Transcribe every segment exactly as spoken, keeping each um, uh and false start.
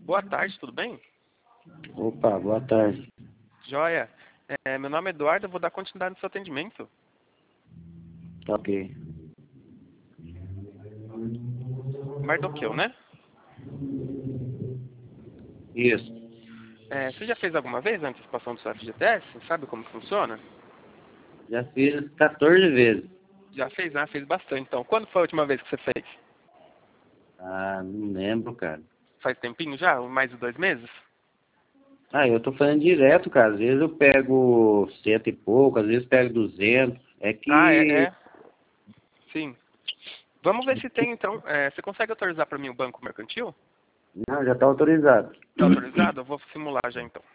Boa tarde, tudo bem? Opa, boa tarde. Joia. É, meu nome é Eduardo, eu vou dar continuidade no seu atendimento. Ok. Mardoqueu, né? Isso. É, você já fez alguma vez a antecipação do seu F G T S? Sabe como que funciona? Já fiz quatorze vezes. Já fez, né? Fez bastante. Então, quando foi a última vez que você fez? Ah, não lembro, cara. Faz tempinho já? Mais de dois meses? Ah, eu tô fazendo direto, cara. Às vezes eu pego cento e pouco, às vezes pego duzentos. É Ah, é, que... é. Sim. Vamos ver se tem, então. É, você consegue autorizar para mim o banco mercantil? Não, já tá autorizado. Tá autorizado? Eu vou simular já, então.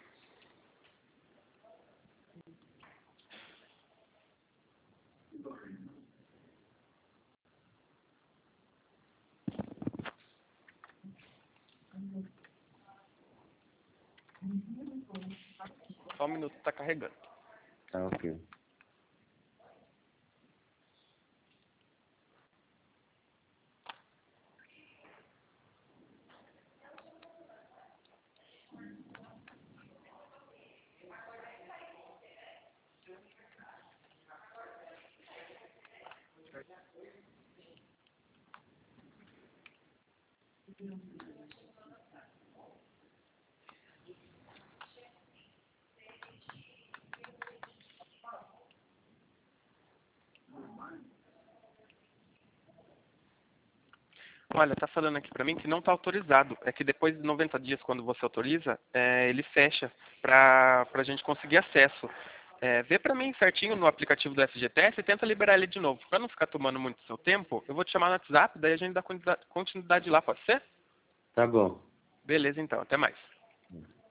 Só um minuto, tá carregando. Tá, ok. Olha, tá falando aqui pra mim que não tá autorizado. É que depois de noventa dias, quando você autoriza, é, ele fecha pra, pra gente conseguir acesso. É, vê pra mim certinho no aplicativo do F G T S e tenta liberar ele de novo. Pra não ficar tomando muito seu tempo, eu vou te chamar no WhatsApp, daí a gente dá continuidade continuidade lá, pode ser? Tá bom. Beleza, então. Até mais.